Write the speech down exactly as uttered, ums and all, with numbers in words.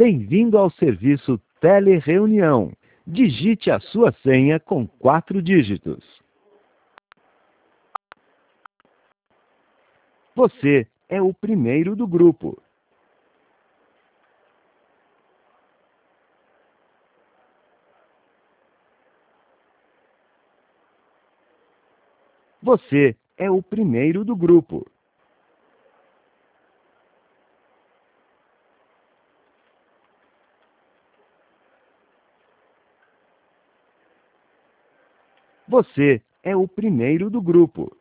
Bem-vindo ao serviço Telereunião. Digite a sua senha com quatro dígitos. Você é o primeiro do grupo. Você é o primeiro do grupo. Você é o primeiro do grupo.